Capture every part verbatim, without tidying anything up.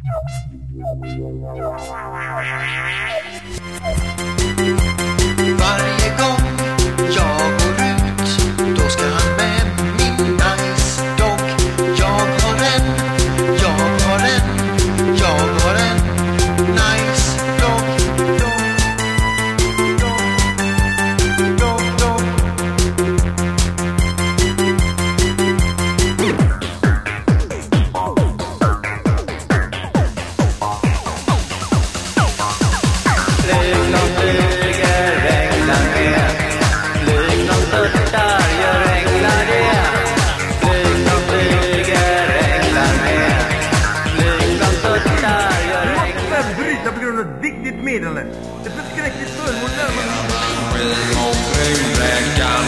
Varje gång jag går ut, då ska han med min nice dog. Jag har en, jag har en, jag har en nice dog. Dog, dog, dog. Flygplan flyger, änglar med. Flygplan störtar, gör änglar det. Flygplan flyger, änglar med. Flygplan störtar, gör änglar det. Bryta på grund av ett viktigt meddelande. Det förskräckligt förmål närmast. Skinn och rymdräkan.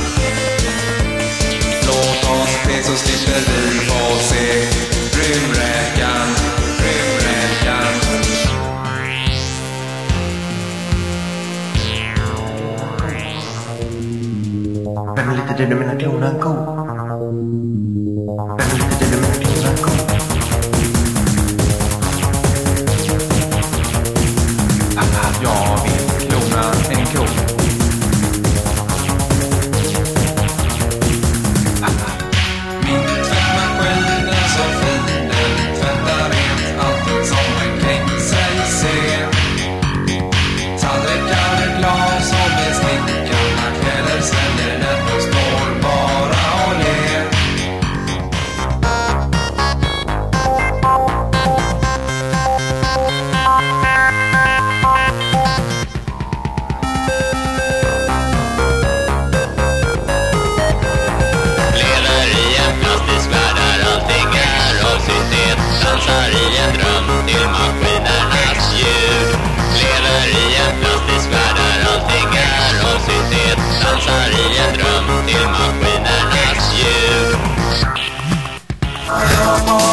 Låt oss be så slipper vi få se rymdräkan, rymdräkan. Vem är lite det du menar klonan ko? Vem är lite det du menar klonan ko? Jag vill klona en ko. Min tvättmaskin är så fin, den tvättar rent allt som en tänkt sig se. Tallrikar, glas och bestickarna kläder sväljer den och står bara och ler. Lever i en plastisk värld där allting är av syntet. Dansar i en dröm till maskinernas ljud. Lever i en plastisk värld där allting är av syntet. Dansar i en dröm till maskinernas ljud.